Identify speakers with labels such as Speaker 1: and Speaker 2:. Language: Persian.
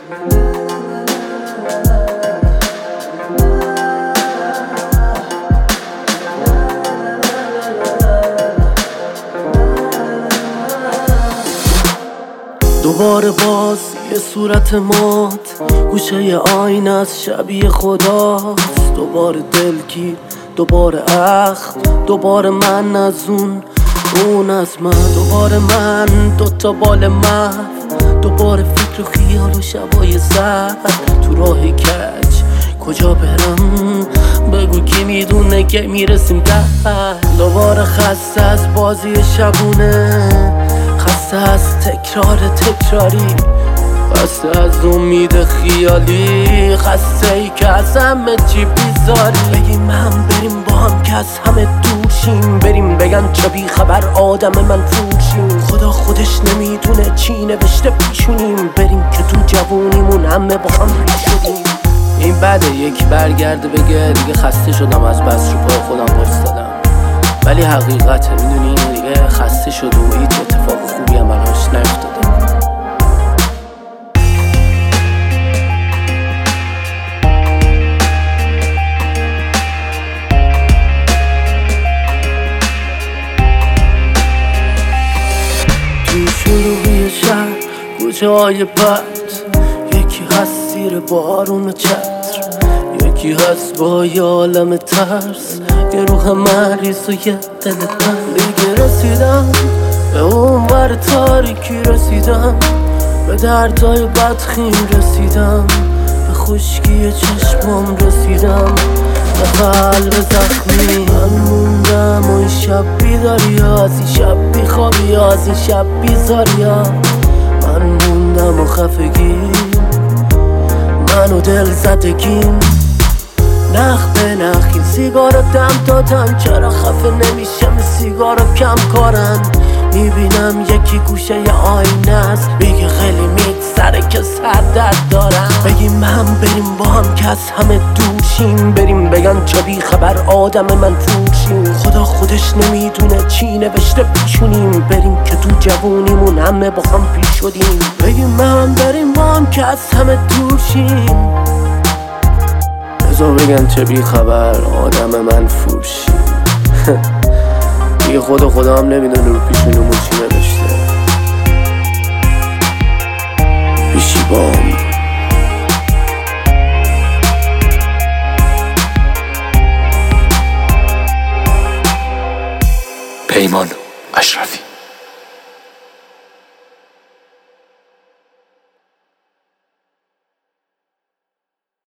Speaker 1: دوباره باز یه صورت مات گوشه آینه از شبیه خداست. دوباره دلگیر، دوباره اخم، دوباره من از اون از من. دوباره من دوتا بال محو، دوباره فکر و خیال و شبای زرد. تو راه کج کجا برم بگو کی میدونه که میرسیم در. دوباره خسته از بازی شبونه، خسته از تکراری، خسته از امید خیالی، خسته ای که از همه چی بیزاری. بگیم هم بریم با هم که از همه دور شیم، بریم بگن چه بی خبر آدم من فروشیم. خدا خودش نمیدونه چی نوشته پیشونیم، بریم که تو جوونیمون همه با هم پیش شدیم. این بده یکی برگرده بگه دیگه خسته شدم از بس رو پای خودم وایستادم، ولی حقیقته میدونی دیگه خسته شد و هیچ اتفاق خوبی هم براش نیفتاده. تو شلوغی شهر کوچه های بد، یکی هست زیر بارون چتر، یکی هست با یه عالم ترس، یه روح مریض و یه دل تنگ. دیگه رسیدم به اون ور تاریکی، رسیدم به دردای بدخیم، رسیدم به خشکی چشمام، رسیدم به قلب زخمی. من موندم و این شب بیداری ها، از این شب بیخوابی ها، از این شب بیزاری ها. من موندم و خفگی، من و دل زدگیم، نخ به نخ این سیگارو دم دادن. چرا خفه نمیشم این سیگارو کم کارن؟ میبینم یکی گوشه ی آینه است، میگه خیلی میگذره که سر درد دارم. بگیم هم بریم با هم که از همه دور شیم، بریم بگن چه بی خبر آدم من فروشیم. خدا خودش نمیدونه چی نوشته پیشونیم، بریم که تو جوونیمون همه با هم پیش شدیم. بگیم هم بریم با هم که از همه دور شیم، بذار بگن چه بی خبر آدم من فروشیم. دیگه خدا هم نمیدونه رو پیشونمون چی نوشته. پیشی بام
Speaker 2: پیمان اشرفی.